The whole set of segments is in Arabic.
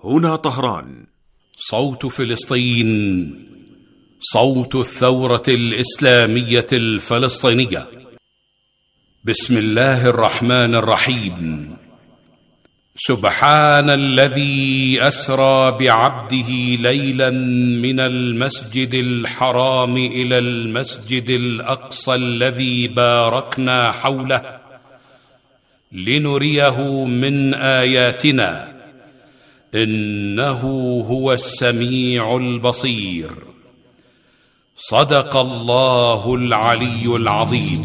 هنا طهران. صوت فلسطين، صوت الثورة الإسلامية الفلسطينية. بسم الله الرحمن الرحيم. سبحان الذي أسرى بعبده ليلا من المسجد الحرام إلى المسجد الأقصى الذي باركنا حوله لنريه من آياتنا إنه هو السميع البصير. صدق الله العلي العظيم.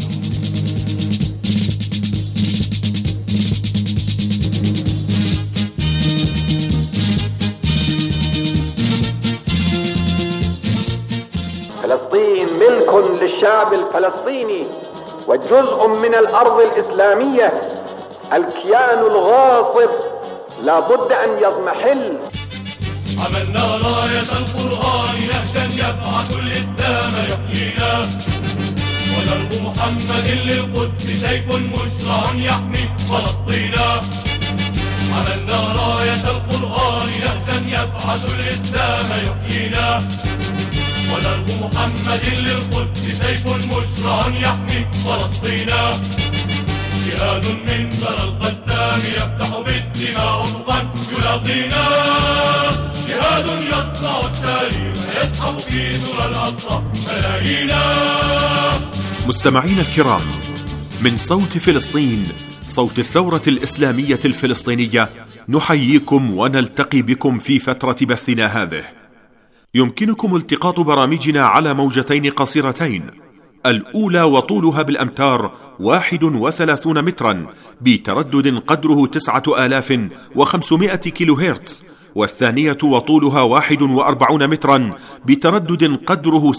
فلسطين ملك للشعب الفلسطيني وجزء من الأرض الإسلامية. الكيان الغاصب لا بد أن يضمحل. عملنا راية القرآن نهجا يبعث الإسلام يحيينا، ودرب محمد للقدس سيف مشرع يحمي فلسطينا. عملنا راية القرآن نهجا يبعث الإسلام يحيينا، ودرب محمد للقدس سيف مشرع يحمي فلسطينا. جهاد من ثرى القسام يفتح بالدماء أفقا يلاقينا، جهاد يصنع التاريخ يسحب في ثرى الأقصى ملايينا. مستمعين الكرام، من صوت فلسطين، صوت الثورة الإسلامية الفلسطينية، نحييكم ونلتقي بكم في فترة بثنا هذه. يمكنكم التقاط برامجنا على موجتين قصيرتين، الأولى وطولها بالأمتار 31 مترا بتردد قدره 9500 كيلو هرتز، والثانية وطولها 41 مترا بتردد قدره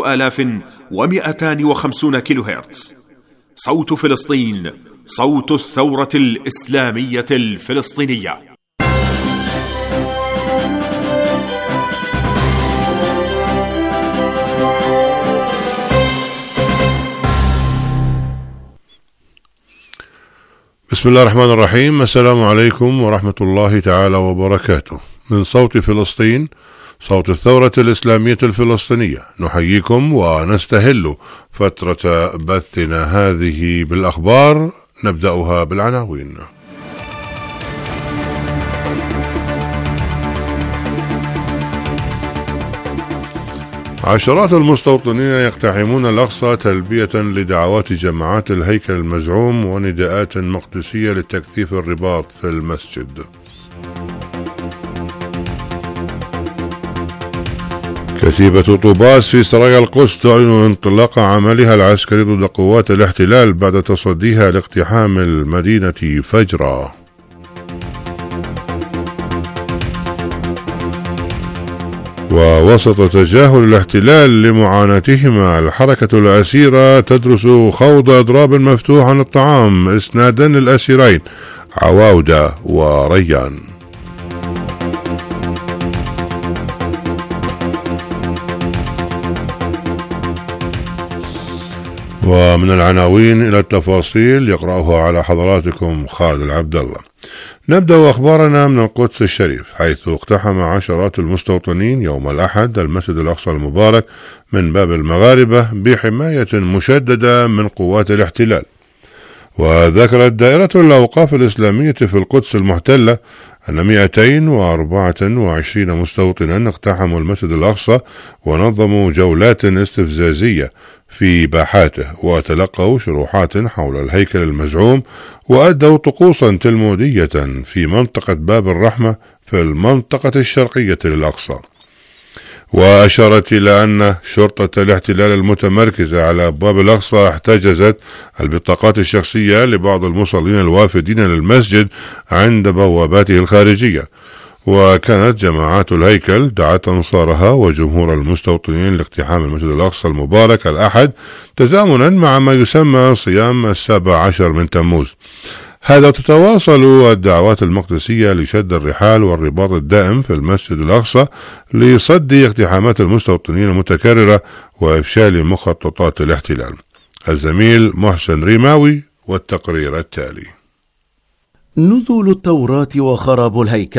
7250 كيلو هرتز. صوت فلسطين، صوت الثورة الإسلامية الفلسطينية. بسم الله الرحمن الرحيم. السلام عليكم ورحمة الله تعالى وبركاته. من صوت فلسطين، صوت الثورة الإسلامية الفلسطينية، نحييكم ونستهل فترة بثنا هذه بالأخبار. نبدأها بالعناوين. عشرات المستوطنين يقتحمون الأقصى تلبية لدعوات جماعات الهيكل المزعوم ونداءات مقدسية لتكثيف الرباط في المسجد. كتيبة طوباس في سرايا القدس تعلن انطلاق عملها العسكري ضد قوات الاحتلال بعد تصديها لاقتحام المدينة فجرا. ووسط تجاهل الاحتلال لمعاناتهما، الحركة الأسيرة تدرس خوض إضراب مفتوح عن الطعام إسنادا للأسيرين عواودة وريان. ومن العناوين إلى التفاصيل يقرأها على حضراتكم خالد العبد الله. نبدأ أخبارنا من القدس الشريف، حيث اقتحم عشرات المستوطنين يوم الأحد المسجد الأقصى المبارك من باب المغاربة بحماية مشددة من قوات الاحتلال. وذكرت دائرة الأوقاف الإسلامية في القدس المحتلة أن 224 مستوطنا اقتحموا المسجد الأقصى ونظموا جولات استفزازية في باحاته، وتلقوا شروحات حول الهيكل المزعوم، وأدوا طقوسا تلمودية في منطقة باب الرحمة في المنطقة الشرقية للأقصى. وأشارت إلى أن شرطة الاحتلال المتمركزة على أبواب الأقصى احتجزت البطاقات الشخصية لبعض المصلين الوافدين للمسجد عند بواباته الخارجية. وكانت جماعات الهيكل دعت أنصارها وجمهور المستوطنين لاقتحام المسجد الأقصى المبارك الأحد تزامنا مع ما يسمى صيام 17 من تموز. هذا تتواصل الدعوات المقدسية لشد الرحال والرباط الدائم في المسجد الأقصى لصد اقتحامات المستوطنين المتكررة وإفشال مخططات الاحتلال. الزميل محسن ريماوي والتقرير التالي. نزول التوراة وخراب الهيكل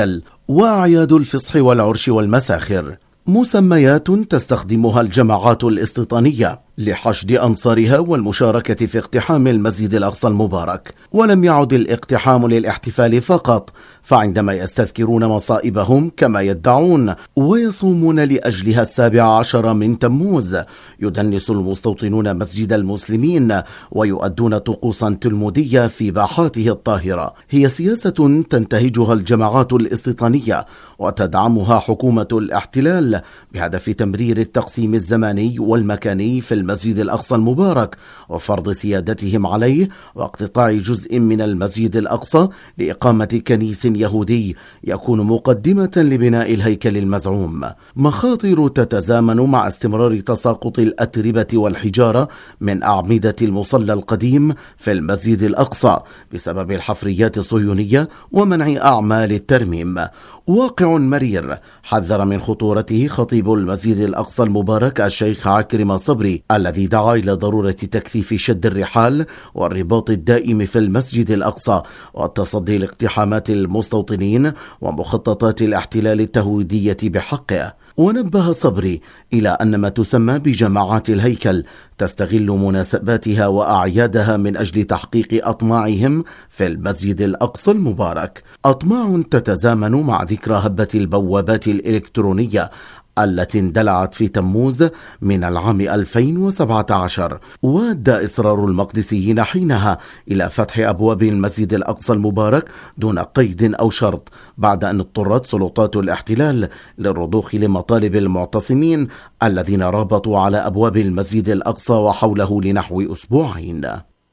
وأعياد الفصح والعرش والمساخر، مسميات تستخدمها الجماعات الاستيطانية لحشد أنصارها والمشاركة في اقتحام المسجد الأقصى المبارك. ولم يعد الاقتحام للاحتفال فقط، فعندما يستذكرون مصائبهم كما يدعون ويصومون لأجلها 17 من تموز، يدنس المستوطنون مسجد المسلمين ويؤدون طقوسا تلمودية في باحاته الطاهرة. هي سياسة تنتهجها الجماعات الاستيطانية وتدعمها حكومة الاحتلال بهدف تمرير التقسيم الزماني والمكاني في المسجد الأقصى المبارك وفرض سيادتهم عليه، واقتطاع جزء من المسجد الأقصى لإقامة كنيس يهودي يكون مقدمة لبناء الهيكل المزعوم. مخاطر تتزامن مع استمرار تساقط الأتربة والحجارة من أعمدة المصلى القديم في المسجد الأقصى بسبب الحفريات الصهيونية ومنع أعمال الترميم. واقع مرير حذر من خطورته خطيب المسجد الأقصى المبارك الشيخ عكرمة صبري، الذي دعا إلى ضرورة تكثيف شد الرحال والرباط الدائم في المسجد الأقصى والتصدي لاقتحامات المستوطنين ومخططات الاحتلال التهويدية بحقه. ونبه صبري إلى أن ما تسمى بجماعات الهيكل تستغل مناسباتها وأعيادها من أجل تحقيق أطماعهم في المسجد الأقصى المبارك، أطماع تتزامن مع ذكرى هبة البوابات الإلكترونية التي اندلعت في تموز من العام 2017. وادى إصرار المقدسيين حينها إلى فتح أبواب المسجد الأقصى المبارك دون قيد أو شرط، بعد أن اضطرت سلطات الاحتلال للرضوخ لمطالب المعتصمين الذين رابطوا على أبواب المسجد الأقصى وحوله لنحو أسبوعين.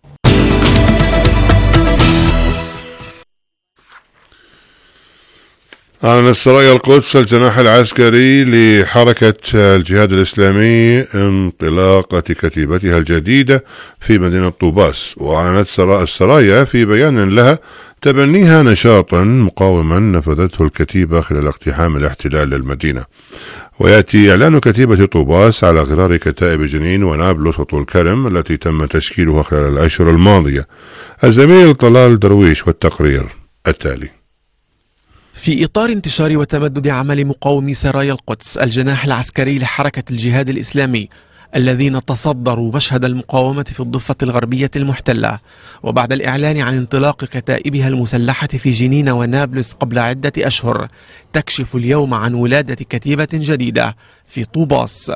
أعلن سرايا القدس الجناح العسكري لحركة الجهاد الإسلامي انطلاقة كتيبتها الجديدة في مدينة طوباس. وأعلنت السرايا في بيان لها تبنيها نشاطا مقاوما نفذته الكتيبة خلال اقتحام الاحتلال للمدينة. ويأتي إعلان كتيبة طوباس على غرار كتائب جنين ونابلس وطول كرم التي تم تشكيلها خلال الأشهر الماضية. الزميل طلال درويش والتقرير التالي. في إطار انتشار وتمدد عمل مقاومي سرايا القدس الجناح العسكري لحركة الجهاد الإسلامي الذين تصدروا مشهد المقاومة في الضفة الغربية المحتلة، وبعد الإعلان عن انطلاق كتائبها المسلحة في جنين ونابلس قبل عدة أشهر، تكشف اليوم عن ولادة كتيبة جديدة في طوباس.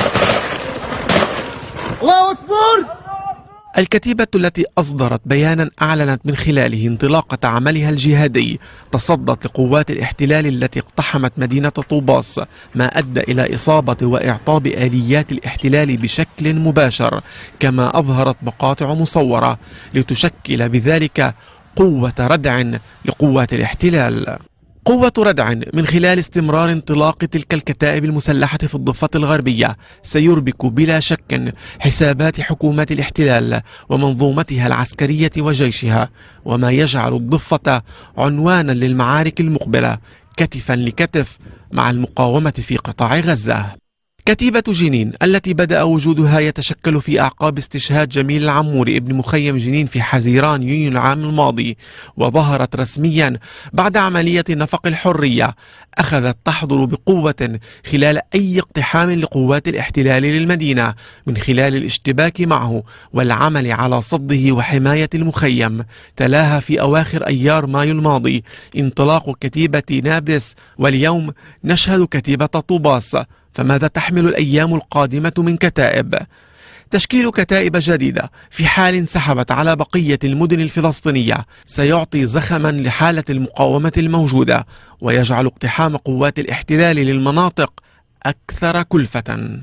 الله أكبر! الكتيبة التي أصدرت بيانا أعلنت من خلاله انطلاقة عملها الجهادي تصدت لقوات الاحتلال التي اقتحمت مدينة طوباس، ما أدى إلى إصابة وإعطاب آليات الاحتلال بشكل مباشر، كما أظهرت مقاطع مصورة لتشكل بذلك قوة ردع لقوات الاحتلال. قوة ردع من خلال استمرار انطلاق تلك الكتائب المسلحة في الضفة الغربية سيربك بلا شك حسابات حكومات الاحتلال ومنظومتها العسكرية وجيشها، وما يجعل الضفة عنوانا للمعارك المقبلة كتفا لكتف مع المقاومة في قطاع غزة. كتيبة جنين التي بدأ وجودها يتشكل في أعقاب استشهاد جميل العموري ابن مخيم جنين في حزيران يونيو العام الماضي، وظهرت رسميا بعد عملية نفق الحرية، أخذت تحضر بقوة خلال أي اقتحام لقوات الاحتلال للمدينة من خلال الاشتباك معه والعمل على صده وحماية المخيم. تلاها في أواخر أيار مايو الماضي انطلاق كتيبة نابلس، واليوم نشهد كتيبة طوباس. فماذا تحمل الأيام القادمة من كتائب؟ تشكيل كتائب جديدة في حال انسحبت على بقية المدن الفلسطينية سيعطي زخما لحالة المقاومة الموجودة، ويجعل اقتحام قوات الاحتلال للمناطق أكثر كلفة.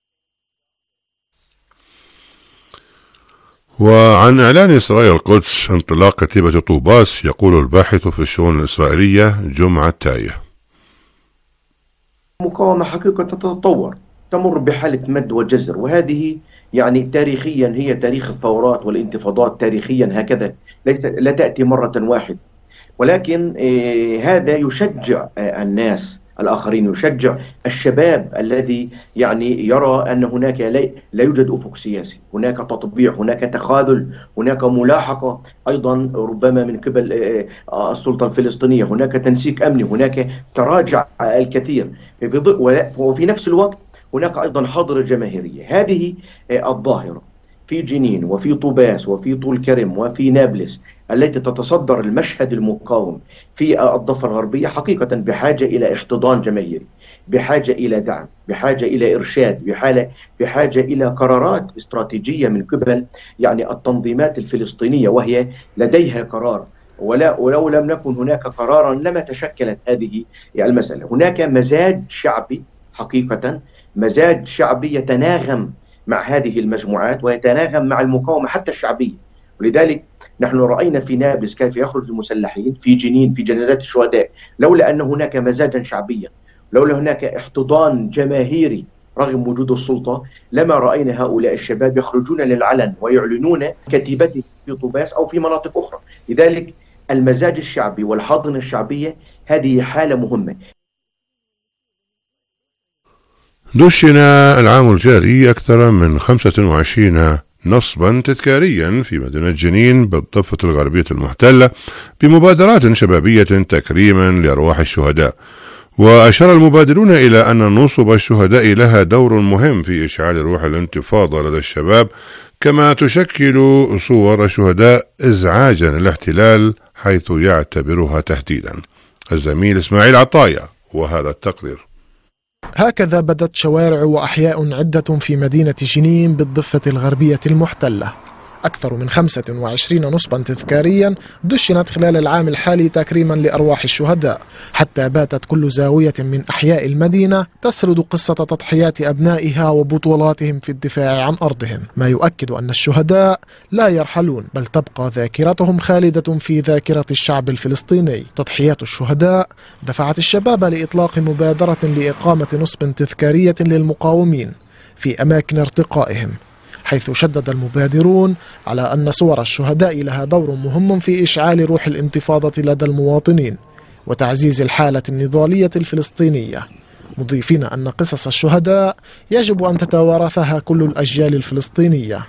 وعن إعلان سرايا القدس انطلاق كتيبة طوباس يقول الباحث في الشؤون الإسرائيلية جمعة تايه: مقاومة حقيقة تتطور، تمر بحالة مد وجزر، وهذه يعني تاريخيا هي تاريخ الثورات والانتفاضات تاريخيا هكذا، لا تأتي مرة واحدة، ولكن هذا يشجع الناس الآخرين، يشجع الشباب الذي يعني يرى أن هناك لا يوجد أفق سياسي، هناك تطبيع، هناك تخاذل، هناك ملاحقة أيضا ربما من قبل السلطة الفلسطينية، هناك تنسيق أمني، هناك تراجع الكثير، وفي نفس الوقت هناك أيضا حاضرة جماهيرية. هذه الظاهرة في جنين وفي طوباس وفي طول كرم وفي نابلس التي تتصدر المشهد المقاوم في الضفة الغربية حقيقة بحاجة إلى احتضان جماهيري، بحاجة إلى دعم، بحاجة إلى إرشاد، بحاجة إلى قرارات استراتيجية من قبل يعني التنظيمات الفلسطينية، وهي لديها قرار، ولو لم نكن هناك قرارا لما تشكلت هذه المسألة. هناك مزاج شعبي حقيقة، مزاج شعبي يتناغم مع هذه المجموعات ويتناغم مع المقاومة حتى الشعبية. ولذلك نحن رأينا في نابلس كيف يخرج المسلحين، في جنين في جنازات الشهداء، لولا أن هناك مزاجا شعبيا، لولا هناك احتضان جماهيري رغم وجود السلطة، لما رأينا هؤلاء الشباب يخرجون للعلن ويعلنون كتيبتهم في طوباس أو في مناطق أخرى. لذلك المزاج الشعبي والحاضنة الشعبية هذه حالة مهمة. دشن العام الجاري أكثر من 25 نصبا تذكاريا في مدينة جنين بالضفة الغربية المحتلة بمبادرات شبابية تكريما لأرواح الشهداء. وأشار المبادرون إلى أن نصب الشهداء لها دور مهم في إشعال روح الانتفاضة لدى الشباب، كما تشكل صور الشهداء إزعاجا للاحتلال حيث يعتبرها تهديدا. الزميل إسماعيل عطايا وهذا التقرير. هكذا بدت شوارع وأحياء عدة في مدينة جنين بالضفة الغربية المحتلة. أكثر من 25 نصبا تذكاريا دشنت خلال العام الحالي تكريما لأرواح الشهداء، حتى باتت كل زاوية من أحياء المدينة تسرد قصة تضحيات أبنائها وبطولاتهم في الدفاع عن أرضهم، ما يؤكد أن الشهداء لا يرحلون، بل تبقى ذاكرتهم خالدة في ذاكرة الشعب الفلسطيني. تضحيات الشهداء دفعت الشباب لإطلاق مبادرة لإقامة نصب تذكارية للمقاومين في أماكن ارتقائهم، حيث شدد المبادرون على أن صور الشهداء لها دور مهم في إشعال روح الانتفاضة لدى المواطنين وتعزيز الحالة النضالية الفلسطينية، مضيفين أن قصص الشهداء يجب أن تتوارثها كل الأجيال الفلسطينية.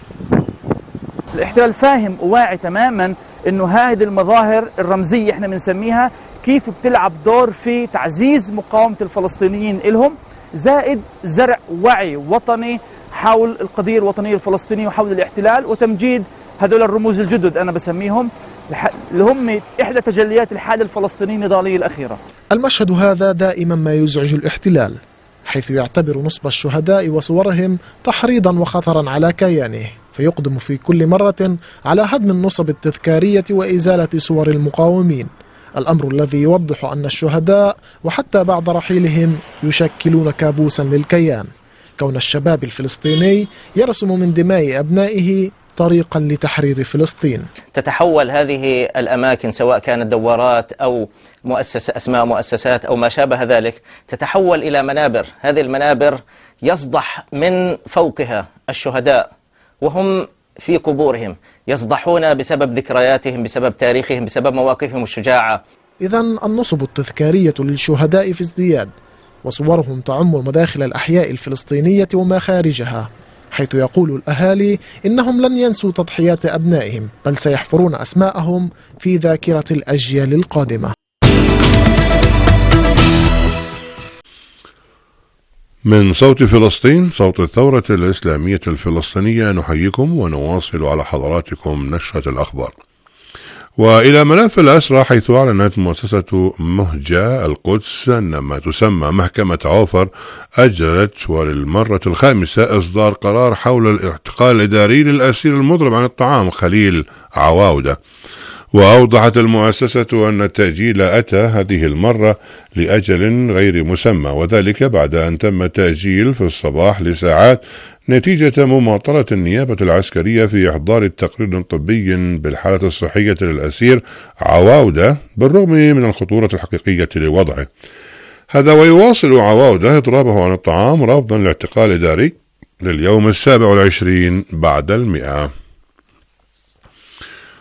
الاحتلال فاهم وواعي تماما أنه هذه المظاهر الرمزية احنا بنسميها كيف بتلعب دور في تعزيز مقاومة الفلسطينيين إلهم، زائد زرع وعي وطني حول القضية الوطنية الفلسطينية وحول الاحتلال، وتمجيد هذول الرموز الجدد أنا بسميهم اللي هم إحدى تجليات الحالة الفلسطينية النضالية الأخيرة. المشهد هذا دائما ما يزعج الاحتلال، حيث يعتبر نصب الشهداء وصورهم تحريضا وخطرا على كيانه، فيقدم في كل مرة على هدم النصب التذكارية وإزالة صور المقاومين، الأمر الذي يوضح أن الشهداء وحتى بعد رحيلهم يشكلون كابوسا للكيان، كون الشباب الفلسطيني يرسم من دماء أبنائه طريقا لتحرير فلسطين. تتحول هذه الأماكن سواء كانت دوارات أو أسماء مؤسسات أو ما شابه ذلك، تتحول إلى منابر. هذه المنابر يصدح من فوقها الشهداء وهم في قبورهم، يصدحون بسبب ذكرياتهم، بسبب تاريخهم، بسبب مواقفهم الشجاعة. إذن النصب التذكارية للشهداء في ازدياد، وصورهم تعم مداخل الأحياء الفلسطينية وما خارجها، حيث يقول الأهالي إنهم لن ينسوا تضحيات أبنائهم، بل سيحفرون أسماءهم في ذاكرة الأجيال القادمة. من صوت فلسطين، صوت الثورة الإسلامية الفلسطينية، نحييكم ونواصل على حضراتكم نشرة الأخبار. وإلى ملف الأسرى، حيث أعلنت مؤسسة مهجة القدس أن ما تسمى محكمة عوفر أجلت وللمرة الخامسة إصدار قرار حول الاعتقال الإداري للأسير المضرب عن الطعام خليل عواودة. وأوضحت المؤسسة أن التأجيل أتى هذه المرة لأجل غير مسمى، وذلك بعد أن تم التأجيل في الصباح لساعات نتيجة مماطلة النيابة العسكرية في إحضار التقرير الطبي بالحالة الصحية للأسير عواودة بالرغم من الخطورة الحقيقية لوضعه. هذا ويواصل عواودة إضرابه عن الطعام رفضا لاعتقال إداري لليوم 27 بعد 100.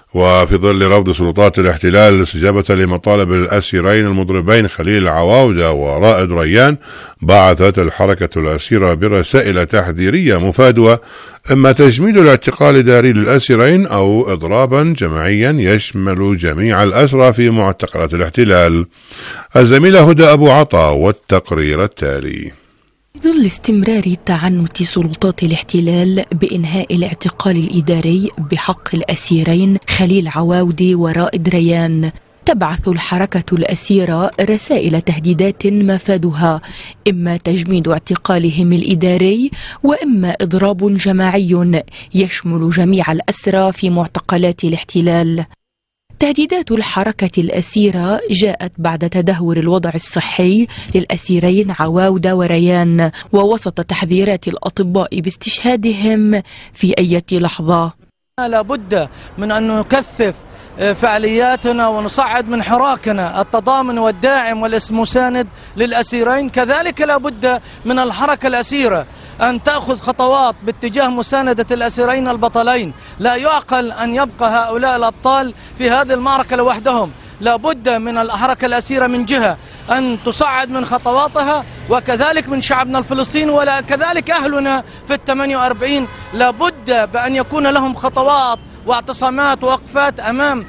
وفي ظل رفض سلطات الاحتلال استجابة لمطالب الأسيرين المضربين خليل عواودة ورائد ريان، بعثت الحركة الأسيرة برسائل تحذيرية مفادوة، إما تجميد الاعتقال الإداري للأسيرين أو إضرابا جماعيا يشمل جميع الأسرى في معتقلات الاحتلال. الزميلة هدى أبو عطا والتقرير التالي. في ظل استمرار تعنت سلطات الاحتلال بإنهاء الاعتقال الإداري بحق الأسيرين خليل عواودة ورائد ريان، تبعث الحركة الأسيرة رسائل تهديدات مفادها إما تجميد اعتقالهم الإداري وإما إضراب جماعي يشمل جميع الأسرى في معتقلات الاحتلال. تهديدات الحركة الأسيرة جاءت بعد تدهور الوضع الصحي للأسيرين عواودة وريان، ووسط تحذيرات الأطباء باستشهادهم في أي لحظة. لا بد من أن نكثف فعالياتنا ونصعد من حراكنا التضامن والداعم والمساند للأسيرين. كذلك لا بد من الحركة الأسيرة أن تأخذ خطوات باتجاه مساندة الأسيرين البطلين. لا يعقل أن يبقى هؤلاء الأبطال في هذه المعركة لوحدهم. لا بد من الحركة الأسيرة من جهة أن تصعد من خطواتها، وكذلك من شعبنا الفلسطيني وكذلك أهلنا في 48 لا بد بأن يكون لهم خطوات واعتصامات ووقفات أمام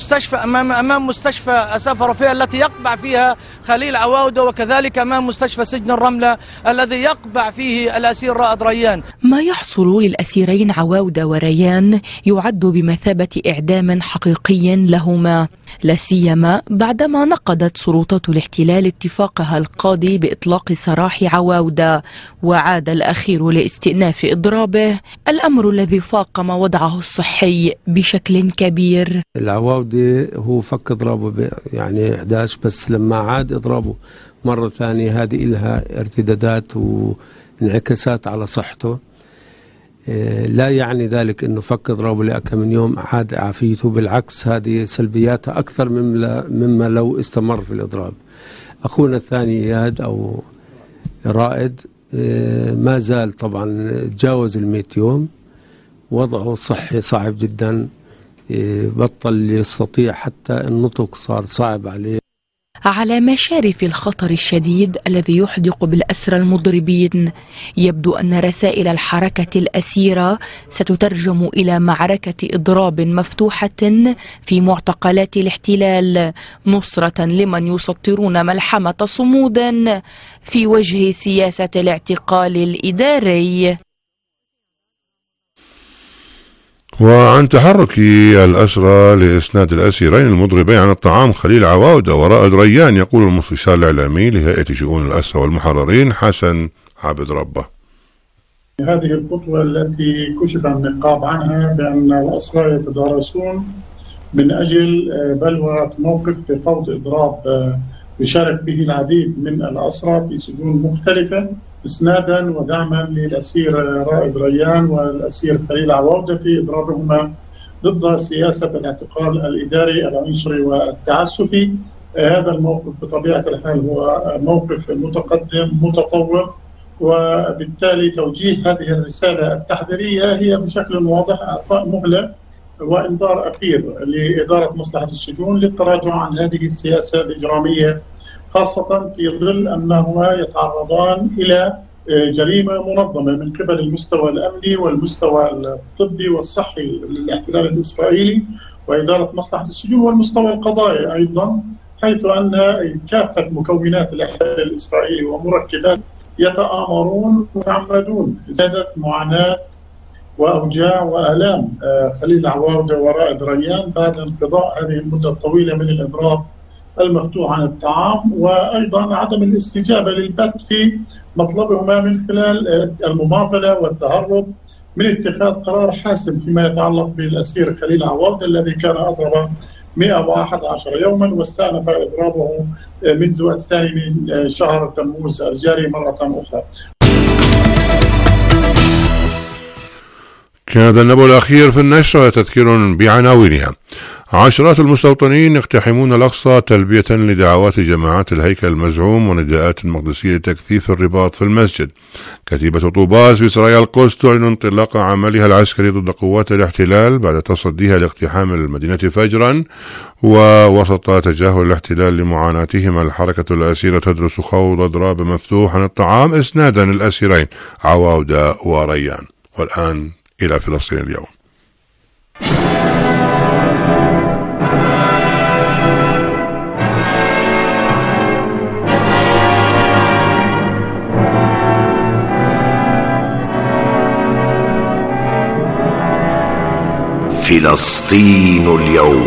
مستشفى أساف رفيع التي يقبع فيها خليل عواودة، وكذلك أمام مستشفى سجن الرملة الذي يقبع فيه الأسير رائد ريان. ما يحصل للأسيرين عواودة وريان يعد بمثابة إعدام حقيقي لهما، لا سيما بعدما نقضت سلطات الاحتلال اتفاقها القاضي بإطلاق سراح عواودة، وعاد الأخير لاستئناف إضرابه، الأمر الذي فاقم وضعه الصحي بشكل كبير. العواودة هو فك إضرابه يعني 11، بس لما عاد إضرابه مرة ثانية هذه إلها ارتدادات وانعكاسات على صحته. لا يعني ذلك أنه فك إضرابه لأكثر من يوم عاد عافيته، بالعكس هذه سلبياتها أكثر مما لو استمر في الإضراب. أخونا الثاني إياد أو رائد ما زال طبعا تجاوز 100 يوم، وضعه الصحي صعب جدا، بطل يستطيع حتى النطق صار صعب عليه. على مشارف الخطر الشديد الذي يحدق بالأسرى المضربين، يبدو أن رسائل الحركة الأسيرة ستترجم إلى معركة إضراب مفتوحة في معتقلات الاحتلال، نصرة لمن يسطرون ملحمة صمودا في وجه سياسة الاعتقال الإداري. وعن تحرك الأسرى لإسناد الأسيرين المضربين عن الطعام خليل عواودة ورائد ريان، يقول المستشار الإعلامي لهيئة شؤون الأسرى والمحررين حسن عبد ربه. هذه الخطوة التي كشف النقاب عنها بأن الأسرى يتدارسون من أجل بلورة موقف بفوض إضراب يشارك به العديد من الأسرى في سجون مختلفة، إسنادا ودعما للأسير رائد ريان والأسير خليل عواودة في إضرابهما ضد سياسة الاعتقال الإداري العنصري والتعسفي. هذا الموقف بطبيعة الحال هو موقف متقدم متطور، وبالتالي توجيه هذه الرسالة التحذيرية هي بشكل واضح إعطاء مهلة وإنذار أخير لإدارة مصلحة السجون للتراجع عن هذه السياسة الإجرامية، خاصة في ظل أنهما يتعرضان إلى جريمة منظمة من قبل المستوى الأمني والمستوى الطبي والصحي للاحتلال الإسرائيلي وإدارة مصلحة السجون والمستوى القضائي أيضا، حيث أن كافة مكونات الاحتلال الإسرائيلي ومركبات يتآمرون ويتعمدون زيادة معاناة وأوجاع وآلام خليل عواودة ورائد ريان بعد انقضاء هذه المدة الطويلة من الإضراب المفتوح عن الطعام، وأيضا عدم الاستجابة للبت في مطلبهما من خلال المماطلة والتهرب من اتخاذ قرار حاسم فيما يتعلق بالأسير خليل عواودة الذي كان أضرب 111 يوما واستأنف إضرابه منذ 2 من شهر تموز الجاري مرة أخرى. كان هذا النبأ الأخير في النشرة، تذكير بعناوينها. عشرات المستوطنين يقتحمون الأقصى تلبية لدعوات جماعات الهيكل المزعوم ونداءات المقدسية لتكثيف الرباط في المسجد. كتيبة طوباس في سرايا القدس تعلن انطلاق عملها العسكري ضد قوات الاحتلال بعد تصديها لاقتحام المدينة فجرا، ووسط تجاهل الاحتلال لمعاناتهم الحركة الأسيرة تدرس خوض أضراب مفتوح عن الطعام إسنادا للأسيرين عواودة وريان. والآن إلى فلسطين اليوم. فلسطين اليوم.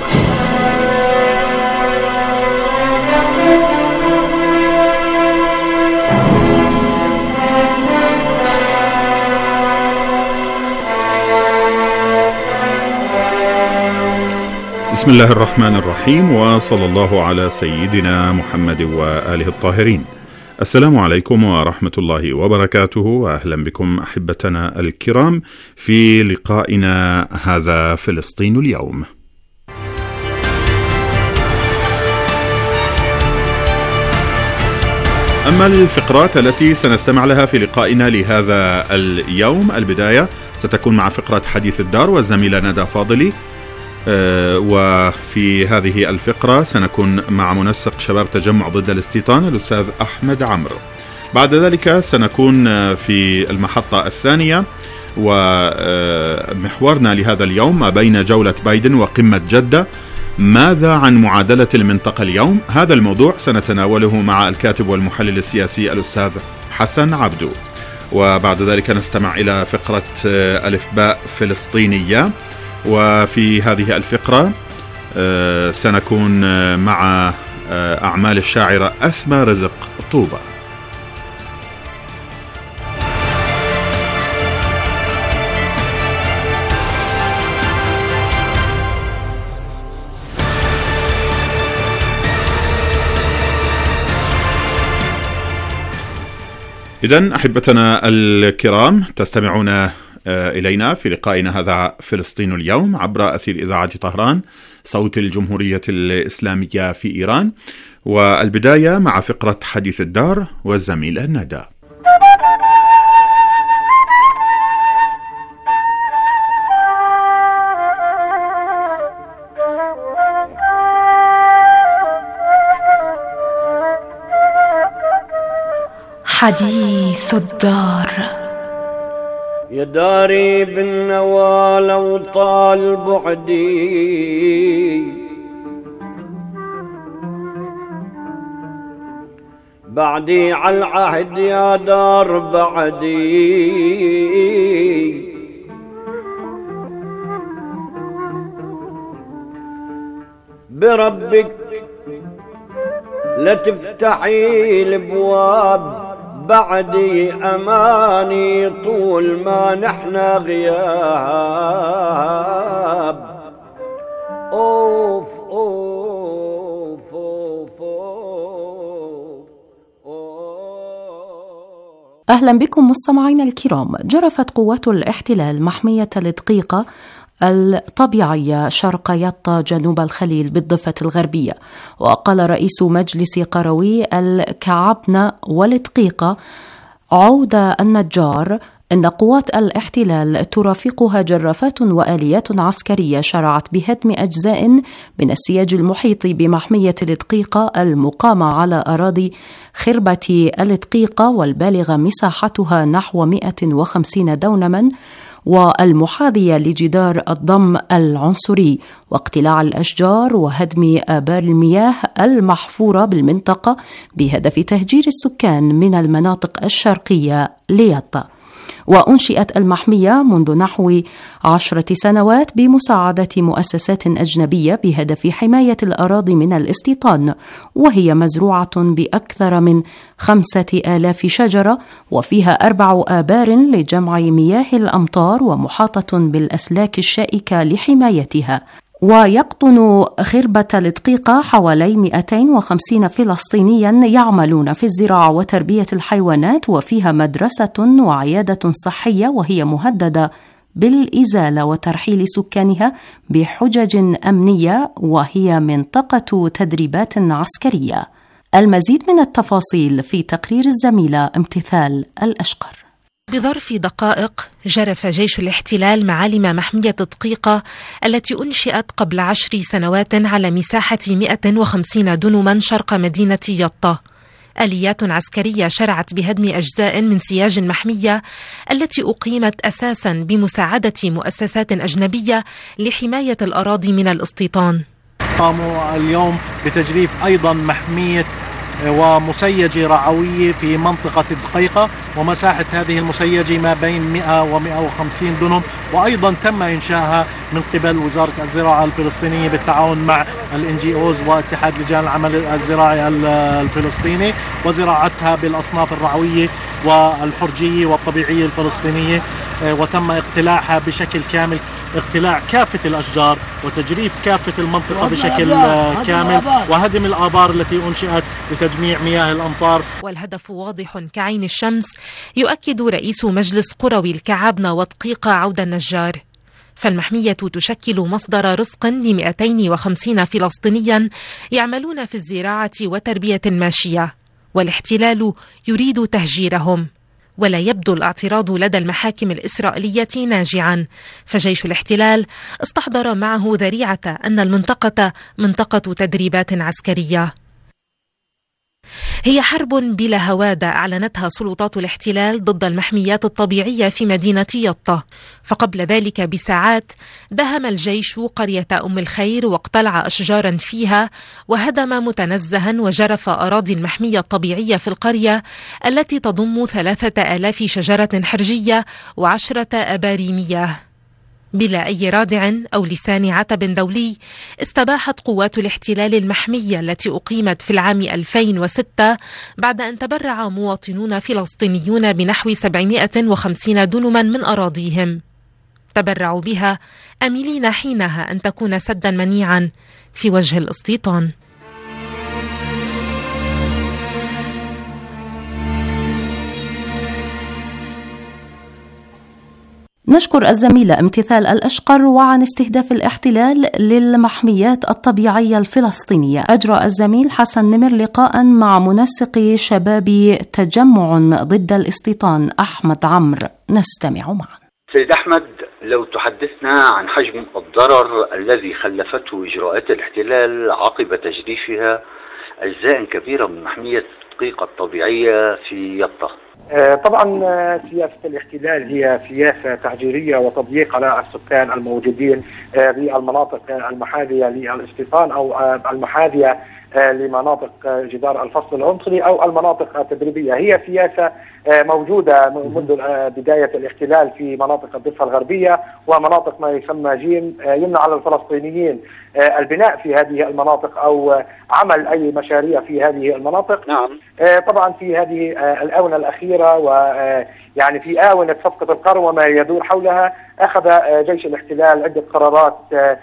بسم الله الرحمن الرحيم، وصلى الله على سيدنا محمد وآله الطاهرين. السلام عليكم ورحمة الله وبركاته، وأهلا بكم أحبتنا الكرام في لقائنا هذا فلسطين اليوم. أما الفقرات التي سنستمع لها في لقائنا لهذا اليوم، البداية ستكون مع فقرة حديث الدار والزميلة ندى فاضلي، وفي هذه الفقرة سنكون مع منسق شباب تجمع ضد الاستيطان الأستاذ أحمد عمرو. بعد ذلك سنكون في المحطة الثانية، ومحورنا لهذا اليوم ما بين جولة بايدن وقمة جدة، ماذا عن معادلة المنطقة اليوم؟ هذا الموضوع سنتناوله مع الكاتب والمحلل السياسي الأستاذ حسن عبدو. وبعد ذلك نستمع إلى فقرة ألف باء فلسطينية، وفي هذه الفقرة سنكون مع أعمال الشاعرة أسمى رزق طوبة. إذن أحبتنا الكرام، تستمعون إلينا في لقائنا هذا فلسطين اليوم عبر أثير إذاعة طهران صوت الجمهورية الإسلامية في إيران. والبداية مع فقرة حديث الدار والزميلة ندى. حديث الدار. يا داري بالنوى لو طال بعدي، بعدي على العهد يا دار بعدي، بربك لا تفتحي الابواب بعدي، أماني طول ما نحنا غياب. أوف أوف أوف أوف. أهلا بكم مستمعينا الكرام. جرفت قوات الاحتلال محمية الدقيقة الطبيعية شرق يطا جنوب الخليل بالضفة الغربية. وقال رئيس مجلس قروي الكعبنة والدقيقة عودة النجار إن قوات الاحتلال ترافقها جرافات وآليات عسكرية شرعت بهدم أجزاء من السياج المحيط بمحمية الدقيقة المقامة على أراضي خربة الدقيقة، والبالغة مساحتها نحو 150 دونما، والمحاذية لجدار الضم العنصري، واقتلاع الأشجار وهدم آبار المياه المحفورة بالمنطقة بهدف تهجير السكان من المناطق الشرقية ليطا. وأنشئت المحمية منذ نحو 10 سنوات بمساعدة مؤسسات أجنبية بهدف حماية الأراضي من الاستيطان، وهي مزروعة بأكثر من 5000 شجرة، وفيها 4 آبار لجمع مياه الأمطار، ومحاطة بالأسلاك الشائكة لحمايتها. ويقطن خربة الدقيقة حوالي 250 فلسطينيا يعملون في الزراعة وتربية الحيوانات، وفيها مدرسة وعيادة صحية، وهي مهددة بالإزالة وترحيل سكانها بحجج أمنية، وهي منطقة تدريبات عسكرية. المزيد من التفاصيل في تقرير الزميلة امتثال الأشقر. بظرف دقائق جرف جيش الاحتلال معالم محمية دقيقة التي أنشئت قبل 10 سنوات على مساحة 150 دنما شرق مدينة يطا. آليات عسكرية شرعت بهدم أجزاء من سياج محمية التي أقيمت أساساً بمساعدة مؤسسات أجنبية لحماية الأراضي من الاستيطان. قاموا اليوم بتجريف أيضاً محمية ومسيجة رعوية في منطقة الدقيقة، ومساحة هذه المسيجة ما بين 100 و 150 دنم، وأيضا تم إنشائها من قبل وزارة الزراعة الفلسطينية بالتعاون مع الNGOs واتحاد لجان العمل الزراعي الفلسطيني، وزراعتها بالأصناف الرعوية والحرجية والطبيعية الفلسطينية، وتم اقتلاعها بشكل كامل، اقتلاع كافة الأشجار وتجريف كافة المنطقة بشكل كامل، وهدم الآبار التي أنشئت لتجميع مياه الأمطار. والهدف واضح كعين الشمس، يؤكد رئيس مجلس قروي الكعابنة ودقيقة عودة النجار، فالمحمية تشكل مصدر رزق ل250 فلسطينيا يعملون في الزراعة وتربية الماشية، والاحتلال يريد تهجيرهم. ولا يبدو الاعتراض لدى المحاكم الإسرائيلية ناجعا، فجيش الاحتلال استحضر معه ذريعة أن المنطقة منطقة تدريبات عسكرية. هي حرب بلا هوادة أعلنتها سلطات الاحتلال ضد المحميات الطبيعية في مدينة يطا، فقبل ذلك بساعات دهم الجيش قرية أم الخير واقتلع أشجارا فيها، وهدم متنزها وجرف أراضي المحمية الطبيعية في القرية التي تضم 3000 شجرة حرجية و10 أبار مياه. بلا أي رادع أو لسان عتب دولي، استباحت قوات الاحتلال المحمية التي أقيمت في العام 2006 بعد أن تبرع مواطنون فلسطينيون بنحو 750 دنما من أراضيهم. تبرعوا بها آملين حينها أن تكون سدا منيعا في وجه الاستيطان. نشكر الزميلة امتثال الأشقر. وعن استهداف الاحتلال للمحميات الطبيعية الفلسطينية، أجرى الزميل حسن نمر لقاء مع منسق شباب تجمع ضد الاستيطان أحمد عمرو، نستمع معا. سيد أحمد، لو تحدثنا عن حجم الضرر الذي خلفته إجراءات الاحتلال عقب تجريفها أجزاء كبيرة من محمية دقيقة الطبيعية في يطا. طبعا سياسة الاحتلال هي سياسة تهجيرية وتضييق على السكان الموجودين بالمناطق المحاذية للاستيطان أو المحاذية لمناطق جدار الفصل العنصري أو المناطق التدريبية. هي سياسة موجودة منذ بداية الاحتلال في مناطق الضفة الغربية ومناطق ما يسمى جيم، يمنع على الفلسطينيين البناء في هذه المناطق أو عمل أي مشاريع في هذه المناطق. نعم. طبعا في هذه الآونة الأخيرة ويعني في آونة صفقة القرن وما يدور حولها، أخذ جيش الاحتلال عدة قرارات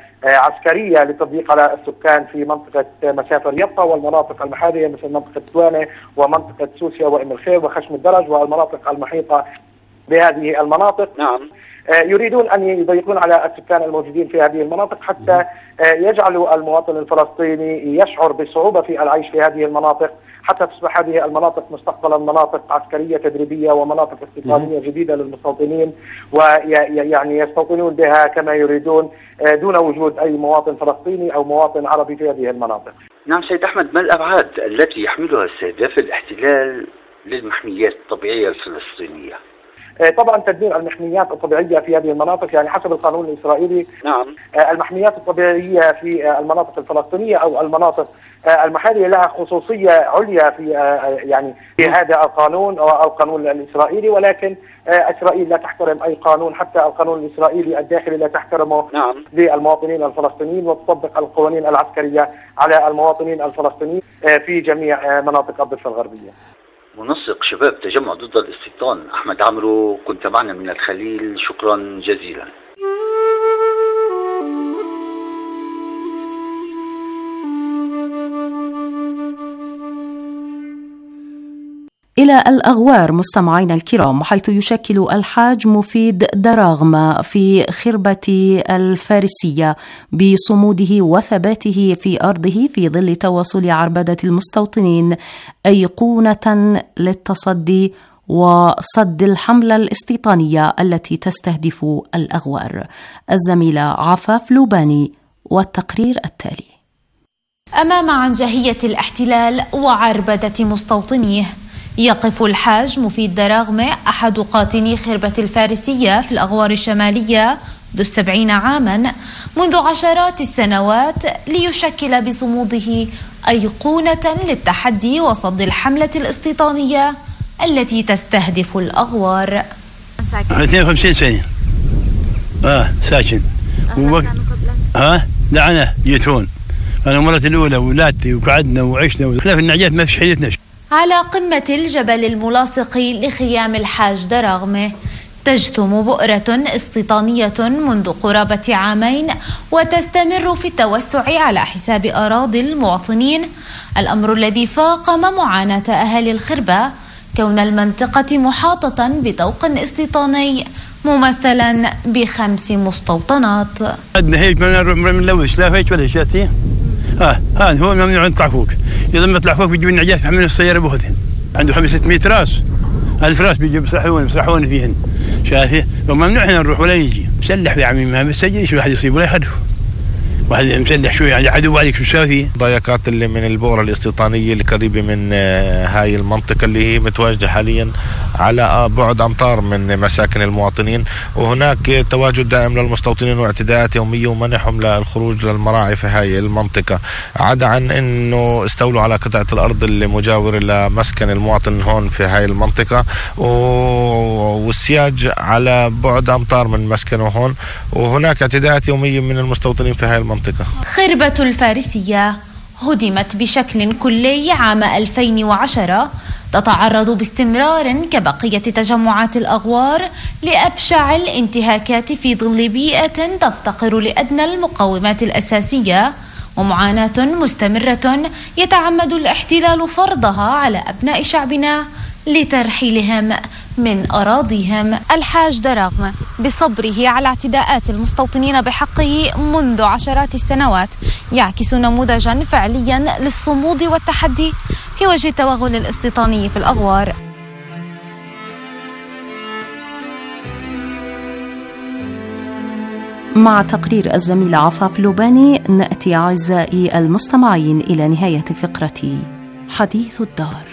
عسكرية للتضييق على السكان في منطقة مسافر يطا والمناطق المحاذية مثل منطقة توانة ومنطقة سوسيا وأم الخير وخشم الدرج والمناطق المحيطة بهذه المناطق. نعم. يريدون أن يضيقون على السكان الموجودين في هذه المناطق حتى يجعلوا المواطن الفلسطيني يشعر بصعوبة في العيش في هذه المناطق، حتى تصبح هذه المناطق مستقبلا مناطق عسكرية تدريبية ومناطق استيطانية جديدة للمستوطنين، ويعني يستوطنون بها كما يريدون دون وجود أي مواطن فلسطيني أو مواطن عربي في هذه المناطق. نعم سيد أحمد، ما الأبعاد التي يحملها استهداف الاحتلال للمحميات الطبيعية الفلسطينية؟ طبعا تدمير المحميات الطبيعية في هذه المناطق، يعني حسب القانون الإسرائيلي. نعم. المحميات الطبيعية في المناطق الفلسطينية أو المناطق المحلية لها خصوصية عليا في يعني في هذا القانون أو القانون الإسرائيلي، ولكن إسرائيل لا تحترم أي قانون، حتى القانون الإسرائيلي الداخلي لا تحترمه. نعم. للمواطنين الفلسطينيين، وتطبق القوانين العسكرية على المواطنين الفلسطينيين في جميع مناطق الضفة الغربية. منسق شباب تجمع ضد الاستيطان أحمد عمرو، كنت معنا من الخليل، شكرا جزيلا. إلى الأغوار مستمعينا الكرام، حيث يشكل الحاج مفيد دراغمة في خربة الفارسية بصموده وثباته في أرضه في ظل تواصل عربدة المستوطنين أيقونة للتصدي وصد الحملة الاستيطانية التي تستهدف الأغوار. الزميلة عفاف لوباني والتقرير التالي. أمام عنجهية الاحتلال وعربدة مستوطنيه يقف الحاج مفيد دراغمة أحد قاطني خربة الفارسية في الأغوار الشمالية ذو 70 عاما منذ عشرات السنوات ليشكل بصموده أيقونة للتحدي وصد الحملة الاستيطانية التي تستهدف الأغوار. 52 سنة ساكن. لا أنا جيت هون، أنا مرتي الأولى وولادتي وقعدنا وعشنا وخلاف النعجات ما فيش حيلتنا. على قمة الجبل الملاصق لخيام الحاج دراغمة تجثم بؤرة استيطانية منذ قرابة عامين وتستمر في التوسع على حساب أراضي المواطنين، الأمر الذي فاقم معاناة أهالي الخربة كون المنطقة محاطة بطوق استيطاني ممثلا ب5 مستوطنات. عندنا هيك من لوش لا هيك ولا شاتي. هو ممنوع يطلع فوق، إذا ما يطلع فوق بيجيب النعجات يحملون السيارة بوهدهن، عنده 500 راس، 1000 راس بيجي بيسرحون فيهن، شايفه؟ وممنوع هنا نروح ولا يجي، مسلح يا عمي ما بسجل شو واحد يصيب ولا يخلفه. واحد مسلح شوي يعني عدو عليك شو سوي فيه. ضيقات اللي من البؤرة الاستيطانية اللي قريبة من هاي المنطقة اللي هي متواجدة حاليا على بعد أمتار من مساكن المواطنين، وهناك تواجد دائم للمستوطنين واعتداءات يومية ومنعهم للخروج للمراعي في هاي المنطقة، عدا عن أنه استولوا على قطعة الأرض اللي مجاورة لمسكن المواطن هون في هاي المنطقة، والسياج على بعد أمتار من مسكنه هون، وهناك اعتداءات يومية من المستوطنين في هاي المنطقة. خربة الفارسية هدمت بشكل كلي عام 2010، تتعرض باستمرار كبقية تجمعات الأغوار لأبشع الانتهاكات في ظل بيئة تفتقر لأدنى المقومات الأساسية ومعاناة مستمرة يتعمد الاحتلال فرضها على أبناء شعبنا لترحيلهم من أراضيهم. الحاج دراغمة بصبره على اعتداءات المستوطنين بحقه منذ عشرات السنوات يعكس نموذجا فعليا للصمود والتحدي في وجه التوغل الاستيطاني في الأغوار. مع تقرير الزميلة عفاف لوباني نأتي أعزائي المستمعين إلى نهاية فقرة حديث الدار.